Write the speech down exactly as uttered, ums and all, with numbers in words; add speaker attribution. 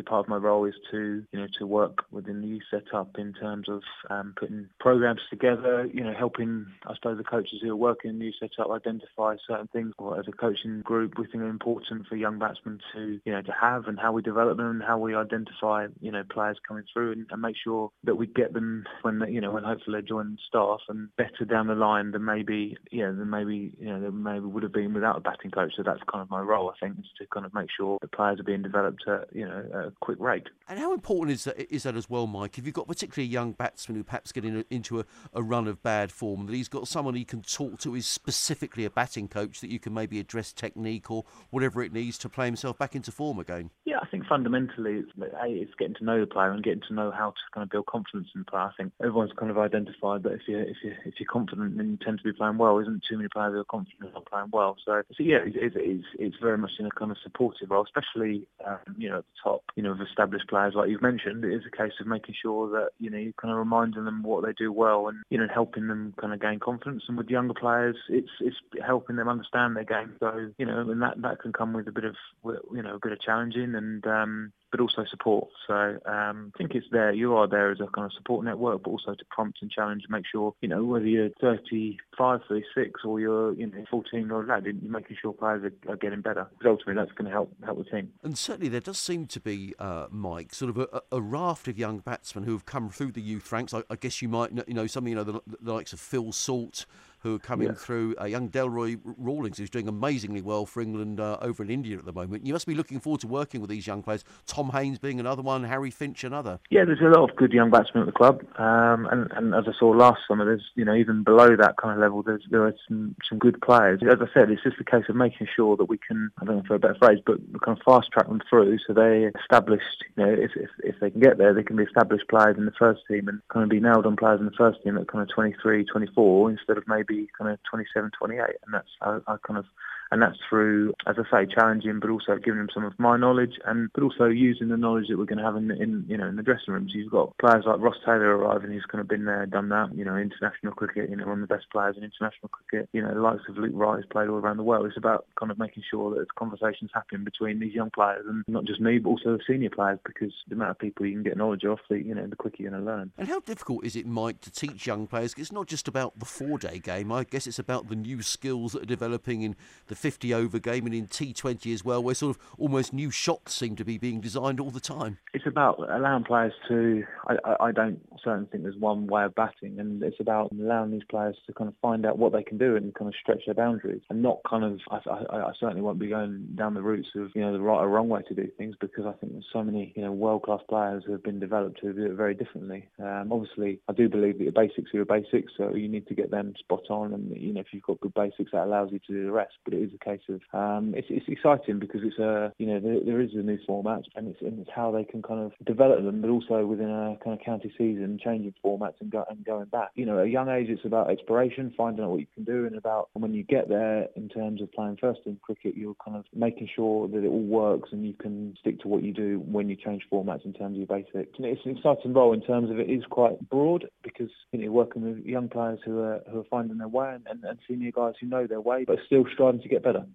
Speaker 1: part of my role is to, you know, to work within the youth setup in terms of um, putting programs together, you know, helping, I suppose, the coaches who are working in the youth setup identify certain things, or as a coaching group, we think are important for young batsmen to, you know, to have, and how we develop them and how we identify, you know, players coming through and, and make sure that we get them when they, you know, when hopefully they join staff and better down the line than maybe, you know, than maybe, you know, than maybe would have been without a batting coach. So that's kind of my role, I think, is to kind of make sure the players are being developed at, you know, at a quick rate.
Speaker 2: And how important is that, is that as well, Mike? If you've got particularly a young batsman who perhaps get in a, into a, a run of bad form, that he's got someone he can talk to, is specifically a batting coach, that you can maybe address technique or whatever it needs to play himself back into form again?
Speaker 1: Yeah, I think fundamentally it's, A, it's getting to know the player and getting to know how to kind of build confidence in the player. I think everyone's kind of identified that if you're, if you're, if you're confident, then you tend to be playing well. Isn't too many players who are confident and not playing well. So, so yeah, it's, it's, it's very much in a kind of supportive role, especially, um, you know, at the top, you know, of established players like you've mentioned. It is a case of making sure that, you know, you're kind of reminding them what they do well and, you know, helping them kind of gain confidence. And with younger players, it's it's helping them understand their game. So, you know, and that, that can come with a bit of, you know, a bit of challenging and, um, but also support. So um, I think it's there. You are there as a kind of support network, but also to prompt and challenge and make sure, you know, whether you're thirty-five, thirty-six or you're, you know, fourteen year old lad, you're making sure players are, are getting better. Because ultimately that's going to help help the team.
Speaker 2: And certainly there does seem to be, uh, Mike, sort of a, a raft of young batsmen who have come through the youth ranks. I, I guess you might, know, you know, some, you know, the, the likes of Phil Salt, who are coming
Speaker 1: yeah.
Speaker 2: through, uh, young Delroy Rawlings, who's doing amazingly well for England uh, over in India at the moment. You must be looking forward to working with these young players. Tom Haines being another one, Harry Finch another.
Speaker 1: Yeah, there's a lot of good young batsmen at the club, um, and, and as I saw last summer, there's, you know, even below that kind of level, there's there are some, some good players. As I said, it's just a case of making sure that we can, I don't know for a better phrase, but kind of fast track them through so they established, you know, if, if if they can get there, they can be established players in the first team and kind of be nailed on players in the first team at kind of twenty-three, twenty-four instead of maybe kind of twenty-seven, twenty-eight, and that's I, I kind of and that's through, as I say, challenging, but also giving them some of my knowledge, and but also using the knowledge that we're going to have in, in you know in the dressing rooms. You've got players like Ross Taylor arriving, who's kind of been there, done that. You know, international cricket. You know, one of the best players in international cricket. You know, the likes of Luke Wright has played all around the world. It's about kind of making sure that conversations happen between these young players, and not just me, but also the senior players, because the amount of people you can get knowledge off, the you know, the quicker you're going to learn.
Speaker 2: And how difficult is it, Mike, to teach young players? It's not just about the four-day game. I guess it's about the new skills that are developing in the fifty-over game and in T twenty as well, where sort of almost new shots seem to be being designed all the time.
Speaker 1: It's about allowing players to, I, I, I don't certainly think there's one way of batting, and it's about allowing these players to kind of find out what they can do and kind of stretch their boundaries, and not kind of, I, I, I certainly won't be going down the routes of, you know, the right or wrong way to do things, because I think there's so many, you know, world-class players who have been developed who do it very differently. Um, obviously, I do believe that your basics are your basics, so you need to get them spot on, and, you know, if you've got good basics, that allows you to do the rest, but it is a case of, um, it's, it's exciting because it's a, you know, there, there is a new format, and it's, and it's how they can kind of develop them, but also within a kind of county season, changing formats and, go, and going back. You know, at a young age, it's about exploration, finding out what you can do, and about and when you get there, in terms of playing first team cricket, you're kind of making sure that it all works and you can stick to what you do when you change formats in terms of your basics. And it's an exciting role in terms of it is quite broad, because, you know, you're working with young players who are who are finding their way, and, and, and senior guys who know their way, but still striving to get better.